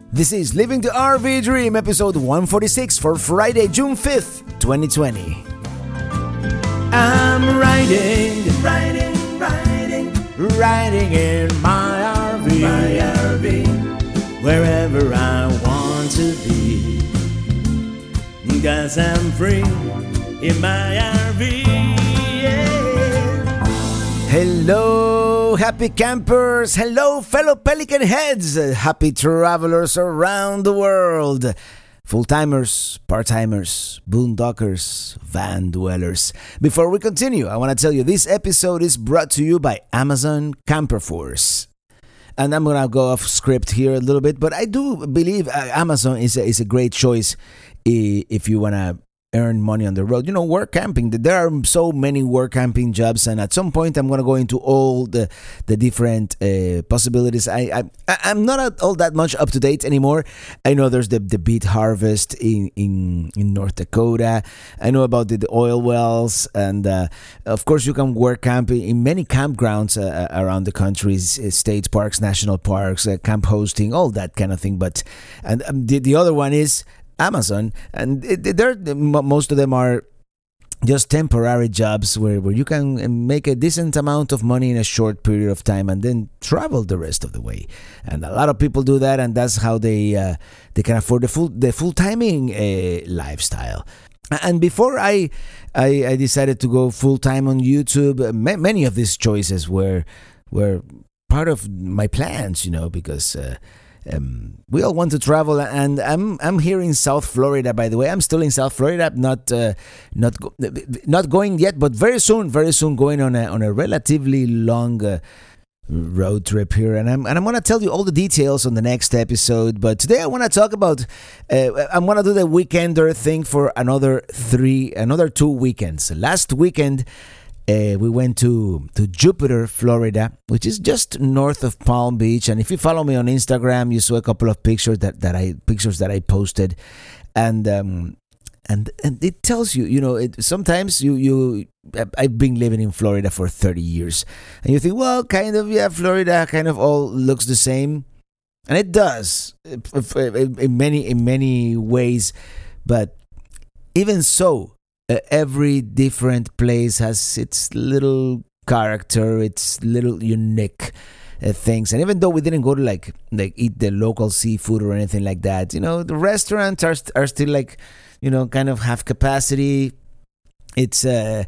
This is Living the RV Dream, episode 146 for Friday, June 5th, 2020. I'm riding in my RV, wherever I want to be, 'cause I'm free in my RV. Hello, happy campers. Hello, fellow Pelican heads. Happy travelers around the world. Full-timers, part-timers, boondockers, van dwellers. Before we continue, I want to tell you this episode is brought to you by Amazon Camper Force. And I'm going to go off script here a little bit, but I do believe Amazon is a great choice if you want to earn money on the road. You know, work camping. There are so many work camping jobs, and at some point I'm going to go into all the different possibilities. I'm not all that much up to date anymore. I know there's the beet harvest in North Dakota. I know about the oil wells, and of course you can work camping in many campgrounds around the country, state parks, national parks, camp hosting, all that kind of thing. But the other one is Amazon, and most of them are just temporary jobs where you can make a decent amount of money in a short period of time and then travel the rest of the way. And a lot of people do that, and that's how they can afford the full timing lifestyle. And before I decided to go full time on YouTube, many of these choices were part of my plans, you know, because we all want to travel, and I'm here in South Florida. By the way, I'm still in South Florida, not going yet, but very soon going on a relatively long road trip here, and I'm going to tell you all the details on the next episode. But today I want to talk about I'm going to do the weekender thing for another 2 weekends. Last weekend, we went to Jupiter, Florida, which is just north of Palm Beach. And if you follow me on Instagram, you saw a couple of pictures that I posted, and it tells you, you know, sometimes I've been living in Florida for 30 years, and you think, well, kind of, yeah, Florida kind of all looks the same, and it does in many ways, but even so. Every different place has its little character, its little unique things. And even though we didn't go to like eat the local seafood or anything like that, you know, the restaurants are still like, you know, kind of half capacity. It's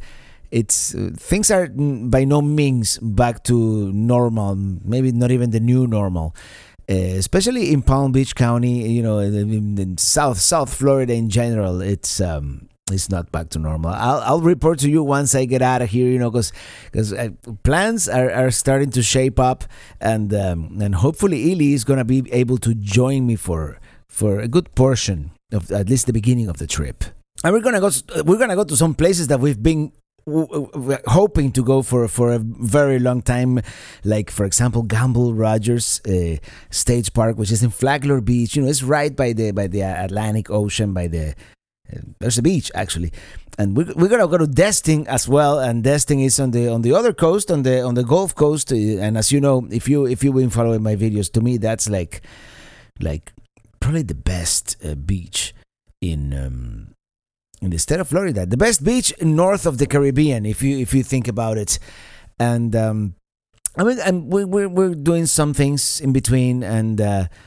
things are by no means back to normal. Maybe not even the new normal. Especially in Palm Beach County, you know, in South Florida in general, it's not back to normal. I'll report to you once I get out of here, you know, because plans are starting to shape up, and hopefully Eli is gonna be able to join me for a good portion of at least the beginning of the trip. And we're gonna go to some places that we've been hoping to go for a very long time, like for example Gamble Rogers State Park, which is in Flagler Beach. You know, it's right by the Atlantic Ocean, there's a beach actually, and we're gonna go to Destin as well. And Destin is on the other coast, on the Gulf Coast. And as you know, if you've been following my videos, to me that's like probably the best beach in the state of Florida, the best beach north of the Caribbean, if you think about it. And I mean, and we're doing some things in between, and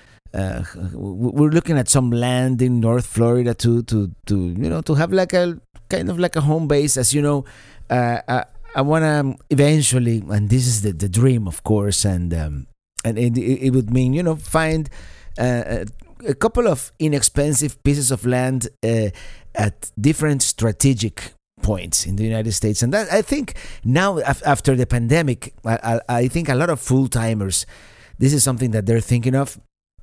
we're looking at some land in North Florida to you know, to have like a kind of like a home base. As you know, I want to eventually, and this is the dream, of course, and it would mean, you know, find a couple of inexpensive pieces of land at different strategic points in the United States. And that, I think now after the pandemic, I think a lot of full-timers, this is something that they're thinking of.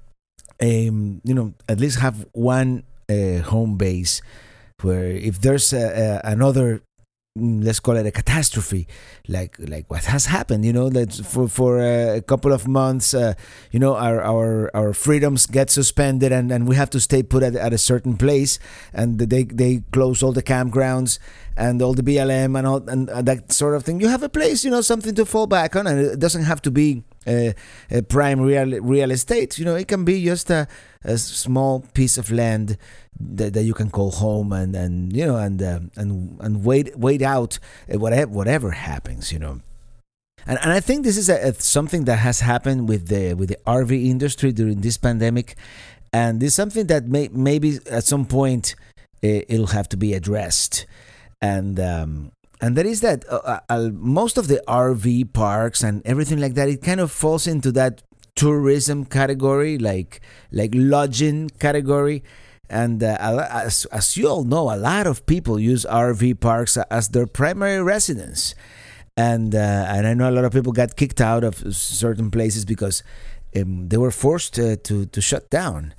You know, at least have one home base where if there's another let's call it a catastrophe, like what has happened. That for a couple of months, our freedoms get suspended, and we have to stay put at a certain place, and they close all the campgrounds and all the BLM and that sort of thing. You have a place, something to fall back on, and it doesn't have to be a prime real estate. It can be just a small piece of land that you can call home, and wait out whatever happens. And I think this is something that has happened with the RV industry during this pandemic, and it's something that maybe at some point it'll have to be addressed. And that is that most of the RV parks and everything like that, it kind of falls into that tourism category, like lodging category. And as you all know, a lot of people use RV parks as their primary residence. And I know a lot of people got kicked out of certain places because they were forced to shut down.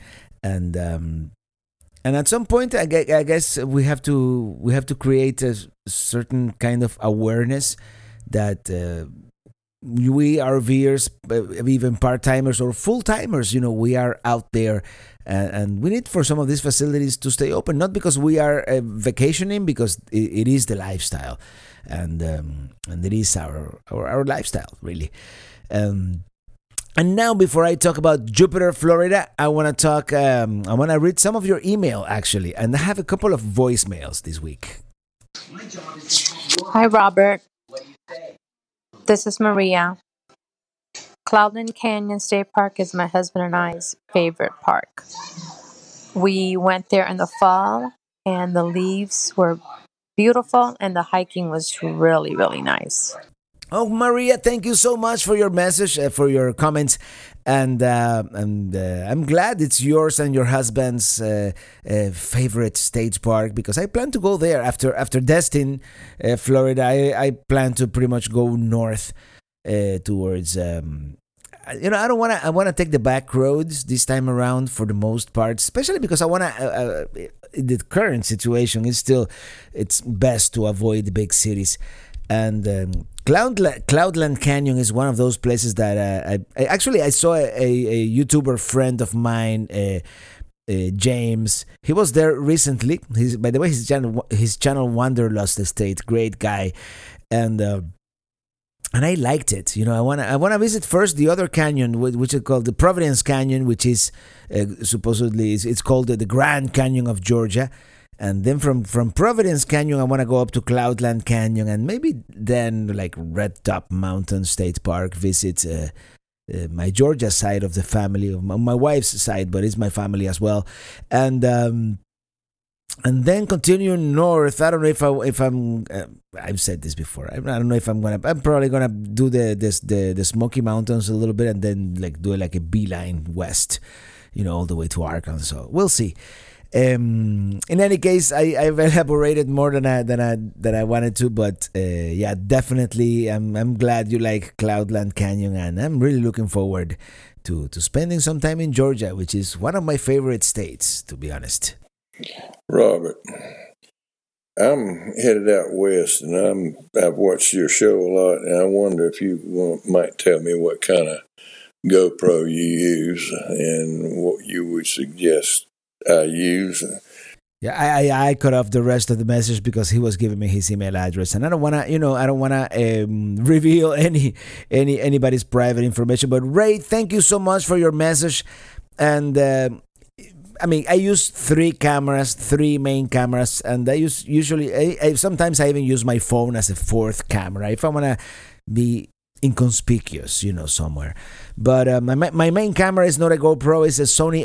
And at some point, I guess we have to create a certain kind of awareness that we RVers, even part-timers or full-timers, we are out there, and we need for some of these facilities to stay open, not because we are vacationing, because it is the lifestyle, and it is our lifestyle, really. And now, before I talk about Jupiter, Florida, I want to read some of your email, actually, and I have a couple of voicemails this week. Hi, Robert. This is Maria. Cloudland Canyon State Park is my husband and I's favorite park. We went there in the fall, and the leaves were beautiful, and the hiking was really, really nice. Oh, Maria, thank you so much for your message, for your comments, and I'm glad it's yours and your husband's favorite state park, because I plan to go there after Destin, Florida. I plan to pretty much go north towards. I want to take the back roads this time around for the most part, especially because I want to. The current situation is it's best to avoid the big cities. And Cloudland Canyon is one of those places that I saw a YouTuber friend of mine, James. He was there recently. By the way, his channel Wanderlust Estate, great guy, and I liked it. I wanna visit first the other canyon, which is called the Providence Canyon, which is supposedly it's called the Grand Canyon of Georgia. And then from Providence Canyon, I want to go up to Cloudland Canyon, and maybe then like Red Top Mountain State Park, visit my Georgia side of the family, my wife's side, but it's my family as well. And then continue north. I don't know if I'm. I've said this before. I don't know if I'm probably gonna do the Smoky Mountains a little bit, and then do a beeline west, all the way to Arkansas. We'll see. In any case, I've elaborated more than I wanted to, but yeah, definitely, I'm glad you like Cloudland Canyon, and I'm really looking forward to spending some time in Georgia, which is one of my favorite states, to be honest. Robert, I'm headed out west, and I've watched your show a lot, and I wonder if you might tell me what kind of GoPro you use and what you would suggest I use. Yeah, I cut off the rest of the message because he was giving me his email address, and I don't wanna reveal anybody's private information. But Ray, thank you so much for your message, and I use three main cameras, and I sometimes I even use my phone as a fourth camera if I wanna be inconspicuous, somewhere. But my main camera is not a GoPro; it's a Sony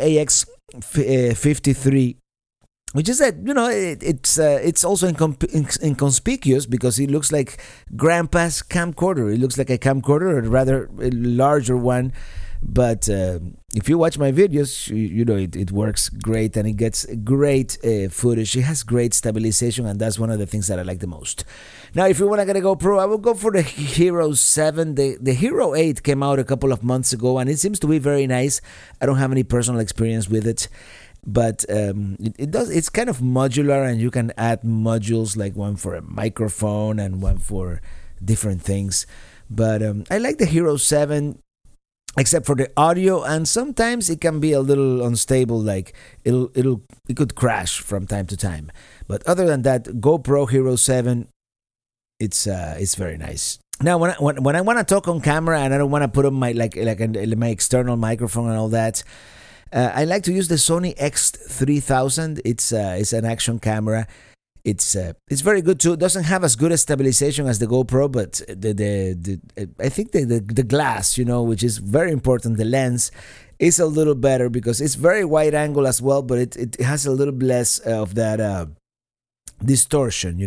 AX53, which is it's also inconspicuous because it looks like Grandpa's camcorder. It looks like a camcorder, or rather a larger one. But if you watch my videos, it works great, and it gets great footage. It has great stabilization, and that's one of the things that I like the most. Now, if you want to get a GoPro, I will go for the Hero 7. The Hero 8 came out a couple of months ago, and it seems to be very nice. I don't have any personal experience with it. but it's kind of modular, and you can add modules like one for a microphone and one for different things. But I like the Hero 7, except for the audio, and sometimes it can be a little unstable, like it could crash from time to time. But other than that, GoPro Hero 7, it's very nice. Now, when I want to talk on camera and I don't want to put on my my external microphone and all that, I like to use the Sony X3000. It's an action camera. It's very good too. It doesn't have as good a stabilization as the GoPro, but I think the glass, which is very important, the lens, is a little better because it's very wide angle as well, but it has a little less of that distortion,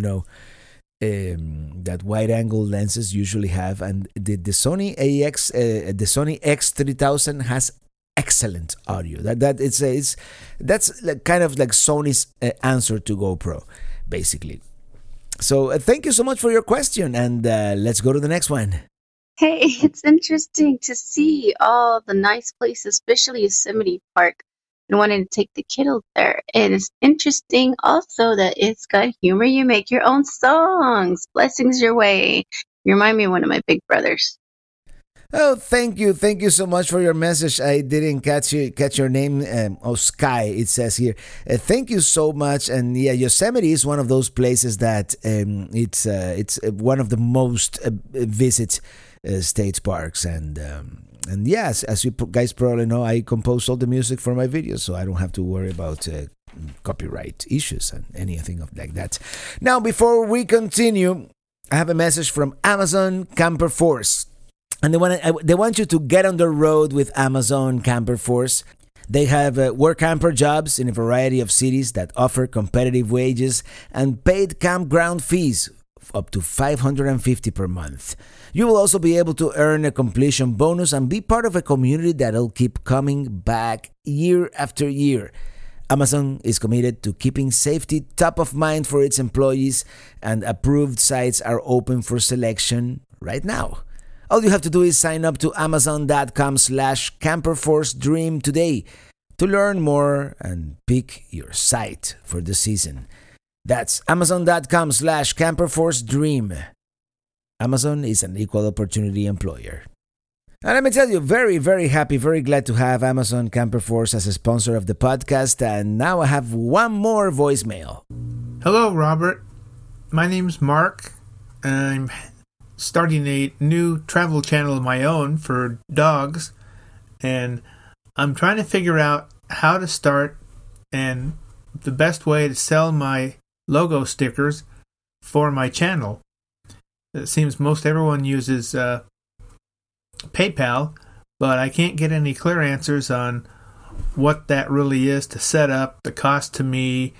that wide angle lenses usually have. And the Sony the Sony X3000 has excellent audio. That's kind of like Sony's answer to GoPro, basically. So thank you so much for your question, and let's go to the next one. Hey, it's interesting to see all the nice places, especially Yosemite Park, and wanting to take the kiddos there. And it's interesting also that it's got humor. You make your own songs. Blessings your way. You remind me of one of my big brothers. Oh, thank you so much for your message. I didn't catch your name. Sky, it says here. Thank you so much. And yeah, Yosemite is one of those places that it's one of the most visit state parks. And yes, as you guys probably know, I compose all the music for my videos, so I don't have to worry about copyright issues and anything like that. Now, before we continue, I have a message from Amazon Camper Force. And they want you to get on the road with Amazon Camper Force. They have work camper jobs in a variety of cities that offer competitive wages and paid campground fees up to $550 per month. You will also be able to earn a completion bonus and be part of a community that'll keep coming back year after year. Amazon is committed to keeping safety top of mind for its employees, and approved sites are open for selection right now. All you have to do is sign up to amazon.com/camperforcedream today to learn more and pick your site for the season. That's amazon.com/camperforcedream. Amazon is an equal opportunity employer. And let me tell you, very, very happy, very glad to have Amazon Camper Force as a sponsor of the podcast. And now I have one more voicemail. Hello, Robert. My name's Mark. I'm starting a new travel channel of my own for dogs, and I'm trying to figure out how to start and the best way to sell my logo stickers for my channel. It seems most everyone uses PayPal, but I can't get any clear answers on what that really is to set up, the cost to me,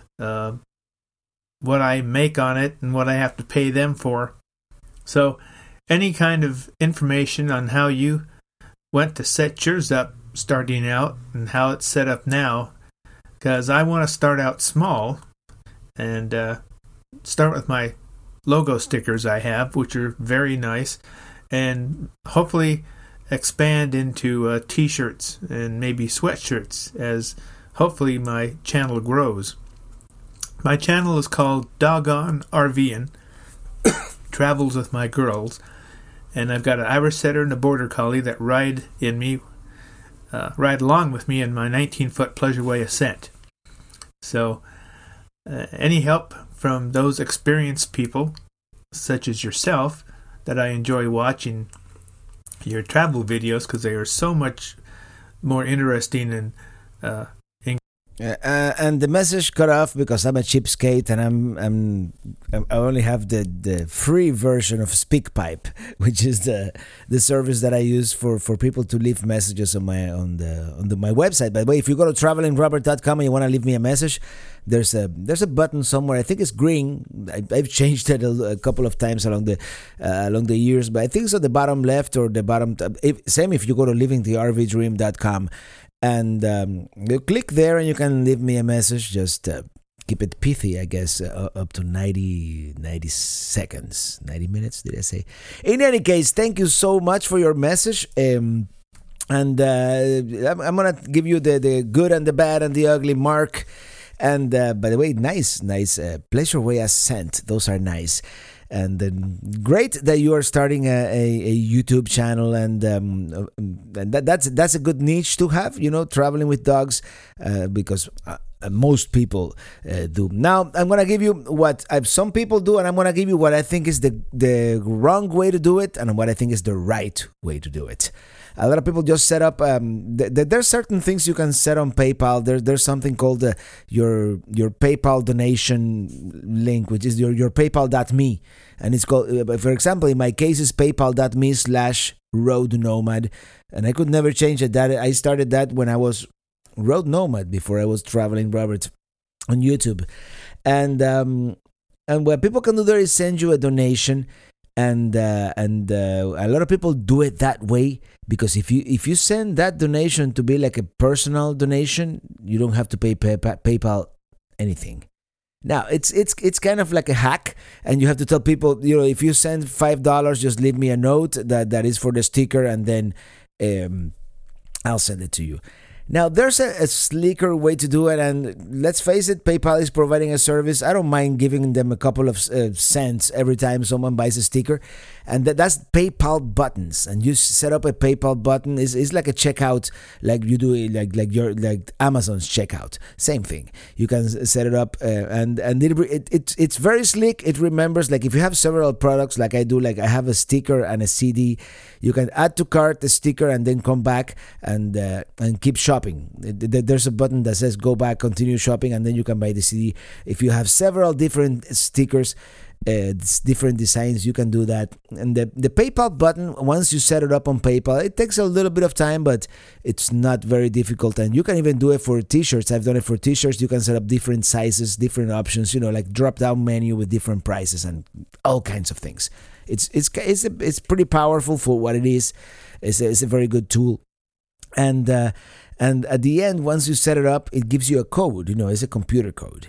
what I make on it, and what I have to pay them for. So, any kind of information on how you went to set yours up starting out and how it's set up now, because I want to start out small and start with my logo stickers I have, which are very nice, and hopefully expand into t-shirts and maybe sweatshirts as hopefully my channel grows. My channel is called Doggone RVing. Travels with my girls, and I've got an Irish setter and a border collie that ride along with me in my 19-foot Pleasureway ascent. So any help from those experienced people such as yourself, that I enjoy watching your travel videos because they are so much more interesting and and the message cut off because I'm a cheapskate and I only have the free version of SpeakPipe, which is the service that I use for people to leave messages on my website. By the way, if you go to travelingrobert.com and you want to leave me a message, there's a button somewhere. I think it's green. I've changed it a couple of times along the years, but I think it's at the bottom left or the bottom. Same if you go to livingthervdream.com. And you click there and you can leave me a message. Just keep it pithy, I guess, up to 90 seconds. 90 minutes, did I say? In any case, thank you so much for your message. And I'm gonna give you the good and the bad and the ugly mark. And by the way, nice Pleasure Way Ascent. Those are nice. And great that you are starting a YouTube channel, and that's a good niche to have, traveling with dogs, because most people do. Now I'm gonna give you what some people do, and I'm gonna give you what I think is the wrong way to do it, and what I think is the right way to do it. A lot of people just set up. There's certain things you can set on PayPal. There's something called your PayPal donation link, which is your PayPal.me, and it's called. For example, in my case, it's PayPal.me/Road Nomad, and I could never change it. That I started that when I was Road Nomad, before I was Traveling Robert on YouTube, and what people can do there is send you a donation. And a lot of people do it that way, because if you send that donation to be like a personal donation, you don't have to pay PayPal anything. Now it's kind of like a hack, and you have to tell people, if you send $5, just leave me a note that is for the sticker, and then I'll send it to you. Now, there's a sleeker way to do it, and let's face it, PayPal is providing a service. I don't mind giving them a couple of cents every time someone buys a sticker, and that's PayPal buttons. And you set up a PayPal button. It's like a checkout, like you do like Amazon's checkout. Same thing. You can set it up, and it's very slick. It remembers, like if you have several products, like I do, like I have a sticker and a CD. You can add to cart the sticker and then come back and keep shopping. There's a button that says go back, continue shopping, and then you can buy the CD. If you have several different stickers, different designs, you can do that. And the PayPal button, once you set it up on PayPal, it takes a little bit of time, but it's not very difficult. And you can even do it for t-shirts. I've done it for t-shirts. You can set up different sizes, different options, like drop down menu with different prices and all kinds of things. It's pretty powerful for what it is. It's a very good tool. And at the end, once you set it up, it gives you a code. It's a computer code.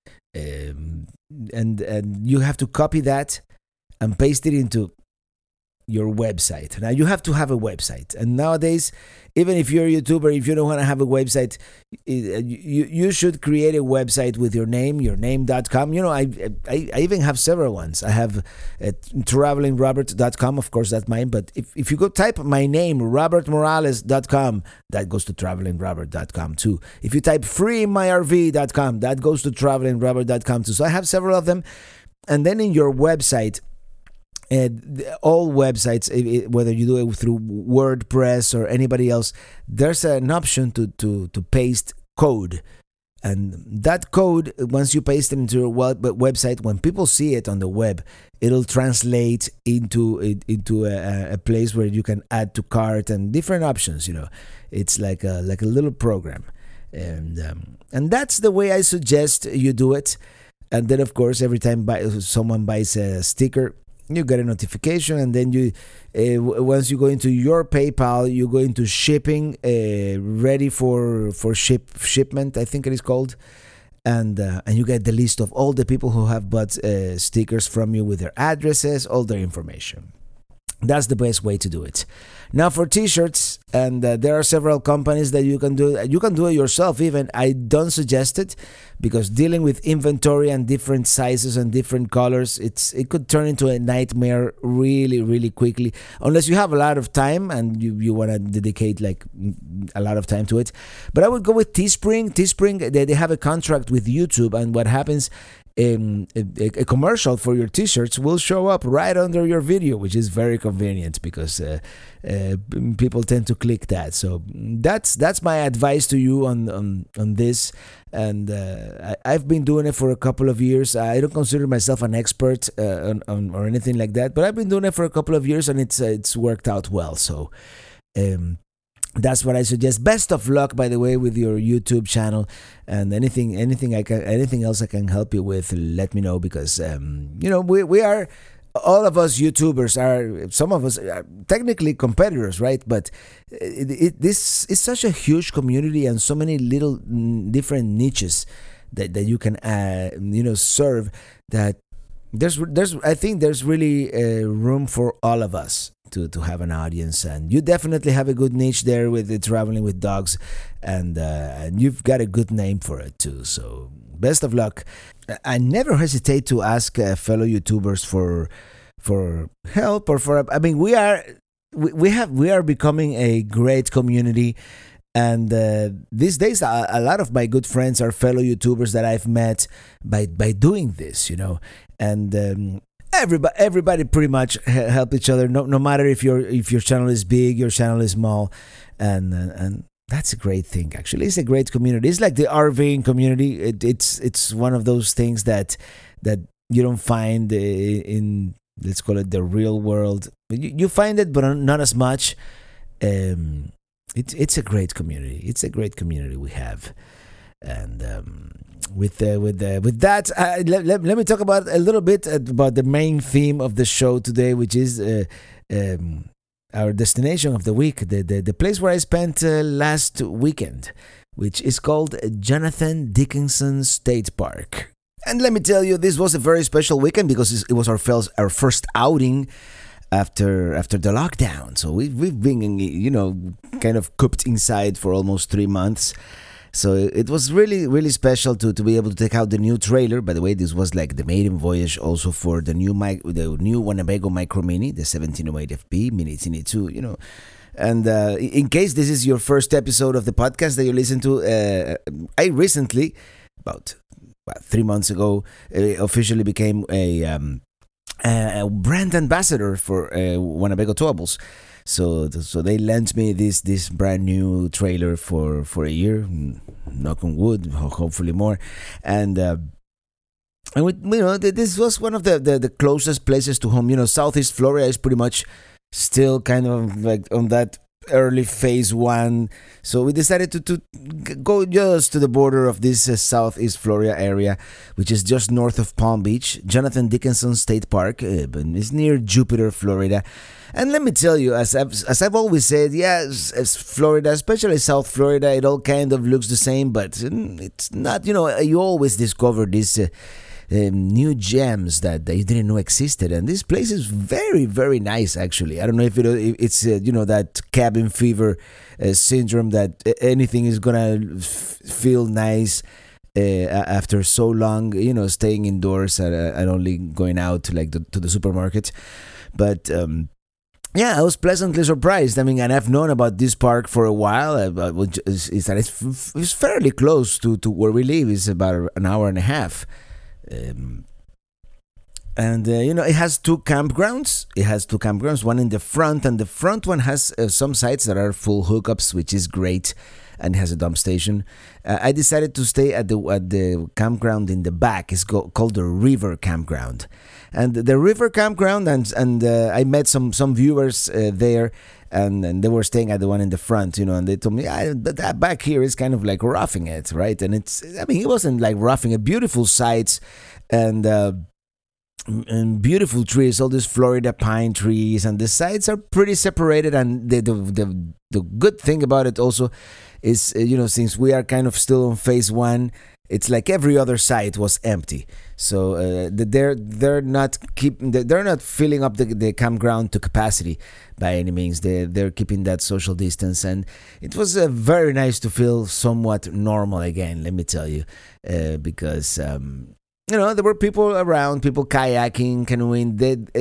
And you have to copy that and paste it into your website. Now, you have to have a website. And nowadays, even if you're a YouTuber, if you don't want to have a website, you should create a website with your name.com. I even have several ones. I have travelingrobert.com. Of course, that's mine. But if you go type my name, robertmorales.com, that goes to travelingrobert.com too. If you type freemyrv.com, that goes to travelingrobert.com too. So I have several of them. And then in your website, all websites, whether you do it through WordPress or anybody else, there's an option to paste code. And that code, once you paste it into your website, when people see it on the web, it'll translate into a place where you can add to cart and different options. It's like a little program, and that's the way I suggest you do it. And then, of course, every time someone buys a sticker, you get a notification, and then you once you go into your PayPal, you go into shipping, ready for shipment, I think it is called, and you get the list of all the people who have bought stickers from you with their addresses, all their information. That's the best way to do it. Now for t-shirts, and there are several companies that you can do it yourself even. I don't suggest it, because dealing with inventory and different sizes and different colors, it could turn into a nightmare really, really quickly, unless you have a lot of time and you want to dedicate like a lot of time to it. But I would go with Teespring. They have a contract with YouTube, and what happens, a commercial for your t-shirts will show up right under your video, which is very convenient, because people tend to click that. So that's my advice to you on this. And I've been doing it for a couple of years. I don't consider myself an expert on or anything like that, but I've been doing it for a couple of years, and it's worked out well. So that's what I suggest. Best of luck, by the way, with your YouTube channel, and anything else I can help you with, let me know, because we are, all of us YouTubers are, some of us are technically competitors, right? But this is such a huge community, and so many little different niches that you can serve, that there's I think there's really room for all of us to have an audience, and you definitely have a good niche there with the traveling with dogs, and you've got a good name for it too. So best of luck. I never hesitate to ask fellow YouTubers for help or for. I mean, we are becoming a great community. And these days, a lot of my good friends are fellow YouTubers that I've met by doing this, and everybody pretty much help each other. No matter if your channel is big, your channel is small, and that's a great thing. Actually, it's a great community. It's like the RVing community. It's one of those things that you don't find in, let's call it, the real world. You find it, but not as much. It's a great community. It's a great community we have, and with that, let me talk about a little bit about the main theme of the show today, which is our destination of the week, the place where I spent last weekend, which is called Jonathan Dickinson State Park. And let me tell you, this was a very special weekend because it was our first outing after the lockdown. So we've been kind of cooped inside for almost 3 months. So it was really, really special to be able to take out the new trailer. By the way, this was like the maiden voyage also for the new Winnebago Micro Mini, the 1708 FP Mini Tini 2, And in case this is your first episode of the podcast that you listen to, I recently, about 3 months ago, officially became a brand ambassador for Winnebago Towables. So they lent me this brand new trailer for a year, knock on wood, hopefully more, and this was one of the closest places to home. Southeast Florida is pretty much still kind of like on that early phase one. So we decided to go just to the border of this Southeast Florida area, which is just north of Palm Beach, Jonathan Dickinson State Park. It's near Jupiter, Florida. And let me tell you, as I've always said, as Florida, especially South Florida, it all kind of looks the same, but it's not. You always discover these new gems that you didn't know existed, and this place is very, very nice. Actually, I don't know if it's that cabin fever syndrome that anything is gonna feel nice after so long, staying indoors and only going out to to the supermarket, but. I was pleasantly surprised. I mean, and I've known about this park for a while. It's fairly close to where we live. It's about an hour and a half. It has two campgrounds. One in the front, and the front one has some sites that are full hookups, which is great, and has a dump station. I decided to stay at the campground in the back. It's called the River Campground. And the River Campground, and I met some viewers there, and they were staying at the one in the front, and they told me, that back here is kind of like roughing it, right? And it wasn't like roughing it. Beautiful sights and beautiful trees, all these Florida pine trees, and the sides are pretty separated. And the good thing about it also is, since we are kind of still on phase one, it's like every other site was empty. So they're not filling up the campground to capacity by any means. They're keeping that social distance, and it was very nice to feel somewhat normal again. Let me tell you, because there were people around, people kayaking, canoeing,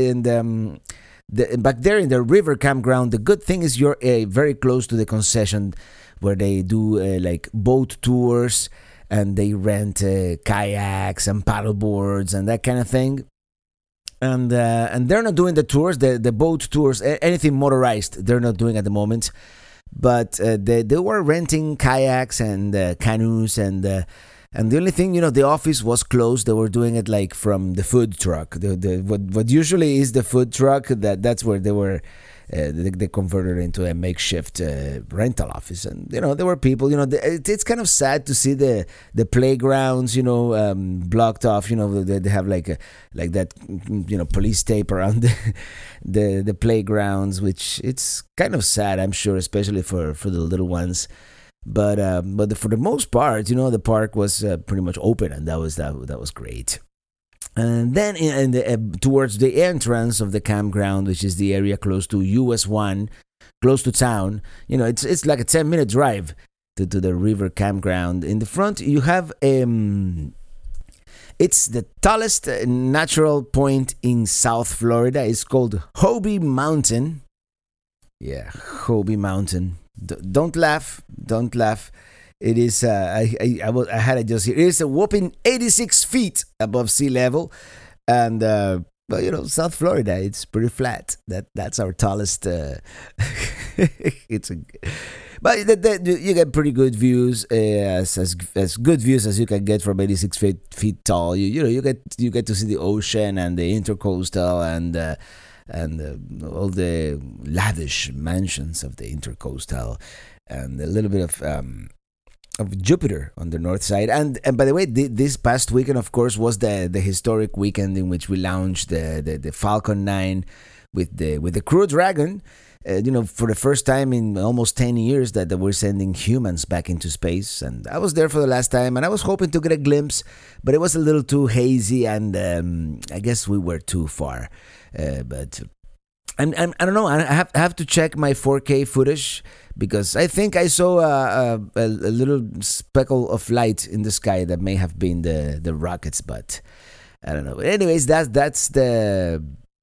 back there in the River Campground. The good thing is you're very close to the concession where they do like boat tours. And they rent kayaks and paddle boards and that kind of thing. And they're not doing the tours, the boat tours, anything motorized, they're not doing at the moment. But they were renting kayaks and canoes, and the only thing, the office was closed. They were doing it like from the food truck. What usually is the food truck, that's where they were. They converted it into a makeshift rental office, and there were people. It's kind of sad to see the playgrounds, blocked off. They have like that, police tape around the playgrounds, which it's kind of sad. I'm sure, especially for the little ones. But for the most part, the park was pretty much open, and that was great. And then towards the entrance of the campground, which is the area close to US 1, close to town, it's like a 10-minute drive to the river campground. In the front, you have it's the tallest natural point in South Florida. It's called Hobie Mountain. Yeah, Hobie Mountain. Don't laugh. Don't laugh. It is. I had it just here. It is a whopping 86 feet above sea level, and South Florida. It's pretty flat. That's our tallest. It's a. But you get pretty good views, as good views as you can get from 86 feet tall. You get to see the ocean and the intercoastal and all the lavish mansions of the intercoastal, and a little bit of Jupiter on the north side. And by the way, this past weekend, of course, was the historic weekend in which we launched the Falcon 9 with the Crew Dragon. For the first time in almost 10 years that we're sending humans back into space. And I was there for the last time, and I was hoping to get a glimpse, but it was a little too hazy, and I guess we were too far. But I don't know. I have to check my 4K footage, because I think I saw a little speckle of light in the sky that may have been the rockets, but I don't know. But anyways, that's the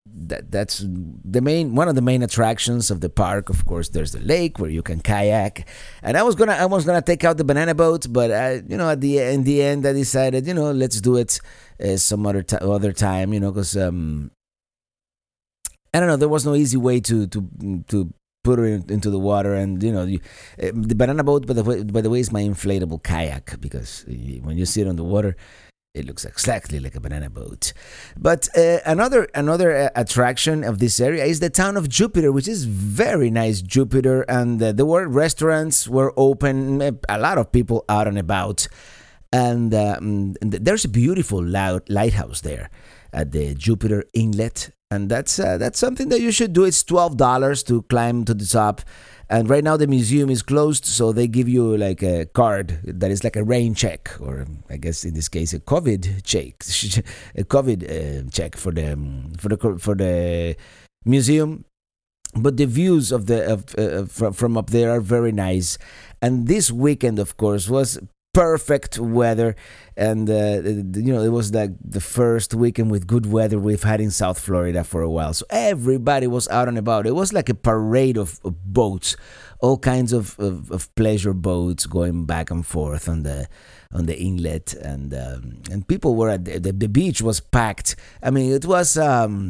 one of the main attractions of the park. Of course, there's the lake where you can kayak, and I was gonna take out the banana boat, but in the end I decided, let's do it some other time, because I don't know, there was no easy way to put it into the water, and the banana boat, by the way, is my inflatable kayak, because when you sit on the water, it looks exactly like a banana boat. But another attraction of this area is the town of Jupiter, which is very nice. Jupiter, and the restaurants were open. A lot of people out and about, and there's a beautiful lighthouse there at the Jupiter Inlet, and that's something that you should do. It's $12 to climb to the top. And right now the museum is closed, so they give you like a card that is like a rain check, or I guess in this case a COVID check, check for the museum. But the views from up there are very nice, and this weekend, of course, was perfect weather, and it was like the first weekend with good weather we've had in South Florida for a while. So everybody was out and about. It was like a parade of boats, all kinds of pleasure boats going back and forth on the inlet, and people were at the beach was packed. I mean, it was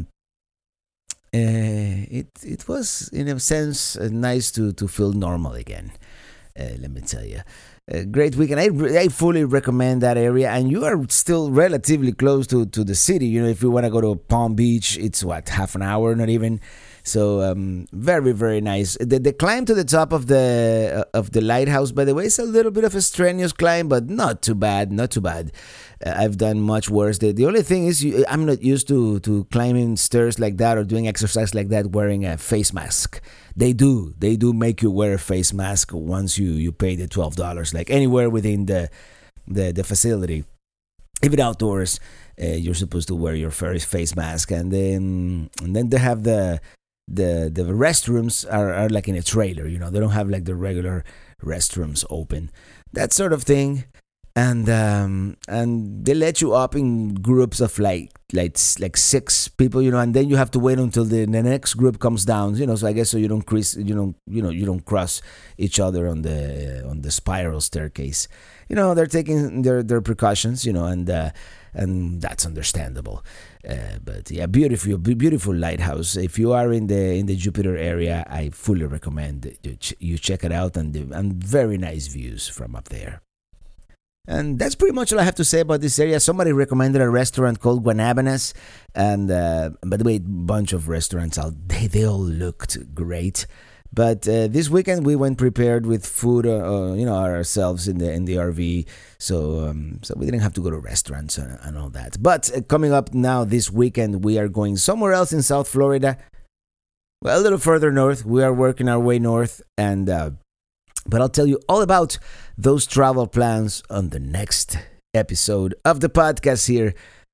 it was in a sense nice to feel normal again. Let me tell you. A great weekend. I fully recommend that area, and you are still relatively close to the city. If you want to go to Palm Beach, it's half an hour, not even. So very, very nice. The climb to the top of the lighthouse, by the way, is a little bit of a strenuous climb, but not too bad. Not too bad. I've done much worse. The only thing is, I'm not used to climbing stairs like that or doing exercise like that wearing a face mask. They do make you wear a face mask once you pay the $12, like anywhere within the facility. Even outdoors, you're supposed to wear your face mask, and then they have the restrooms are like in a trailer. They don't have like the regular restrooms open, that sort of thing. And they let you up in groups of like 6 people, and then you have to wait until the next group comes down, so I guess so you don't cross each other on the spiral staircase. They're taking their precautions, and that's understandable. But yeah, beautiful lighthouse. If you are in the Jupiter area, I fully recommend you check it out, and very nice views from up there. And that's pretty much all I have to say about this area. Somebody recommended a restaurant called Guanabanas, and by the way, a bunch of restaurants out. They all looked great. But this weekend we went prepared with food, ourselves in the RV, so we didn't have to go to restaurants and all that. But coming up now this weekend, we are going somewhere else in South Florida, well, a little further north. We are working our way north, and but I'll tell you all about those travel plans on the next episode of the podcast here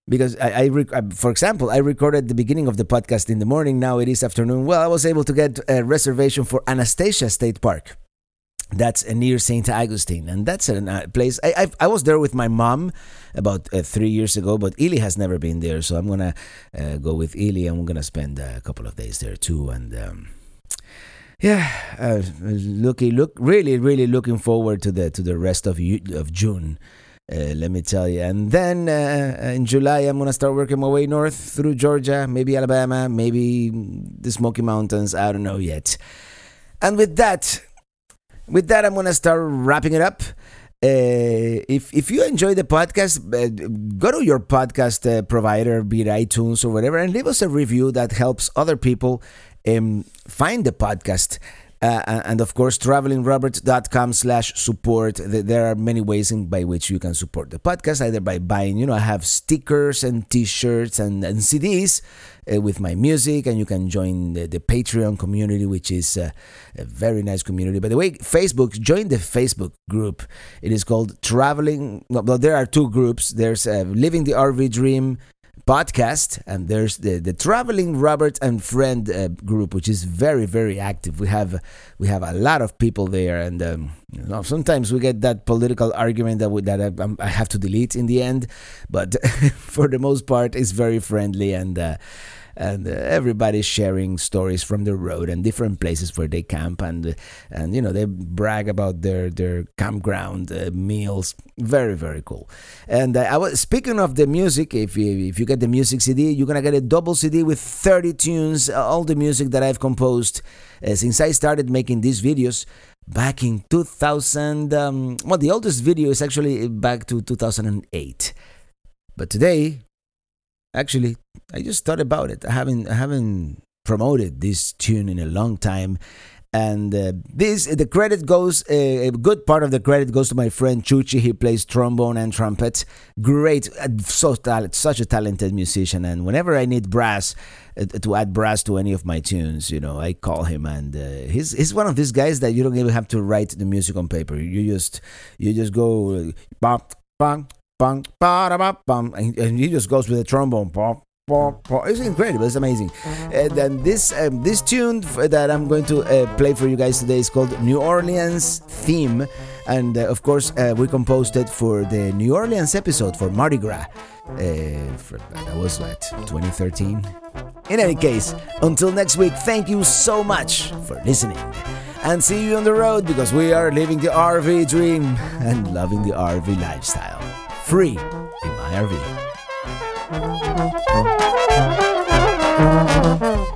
because for example, I recorded the beginning of the podcast in the morning. Now it is afternoon. Well, I was able to get a reservation for Anastasia State Park. That's near St. Augustine, and that's a place. I was there with my mom about 3 years ago, but Ili has never been there, so I'm gonna go with Ili, and we're gonna spend a couple of days there too. And really looking forward to the rest of June. Let me tell you. And then in July, I'm gonna start working my way north through Georgia, maybe Alabama, maybe the Smoky Mountains. I don't know yet. And with that, I'm going to start wrapping it up. If you enjoy the podcast, go to your podcast provider, be it iTunes or whatever, and leave us a review that helps other people find the podcast. And of course, travelingrobert.com/support. There are many ways by which you can support the podcast, either by buying, I have stickers and t-shirts and CDs with my music, and you can join the Patreon community, which is a very nice community. By the way, join the Facebook group. It is called Well, there are two groups. There's Living the RV Dream podcast, and there's the Traveling Robert and Friend group, which is very, very active. We have a lot of people there, and sometimes we get that political argument that I have to delete in the end, but for the most part, it's very friendly, and everybody's sharing stories from the road and different places where they camp, and they brag about their campground meals. Very, very cool. And I was speaking of the music. If you get the music CD, you're gonna get a double CD with 30 tunes, all the music that I've composed since I started making these videos back in 2000. The oldest video is actually back to 2008, but today, actually, I just thought about it. I haven't promoted this tune in a long time, and a good part of the credit goes to my friend Chuchi. He plays trombone and trumpet. Great, such a talented musician. And whenever I need brass to add brass to any of my tunes, I call him, and he's one of these guys that you don't even have to write the music on paper. You just go bang bang. Bum, ba-da-ba-bum, and he just goes with the trombone. It's incredible. It's amazing. And then this tune that I'm going to play for you guys today is called New Orleans Theme, and of course we composed it for the New Orleans episode for Mardi Gras. That was 2013. In any case, until next week, thank you so much for listening, and see you on the road, because we are living the RV dream and loving the RV lifestyle. Free in my RV.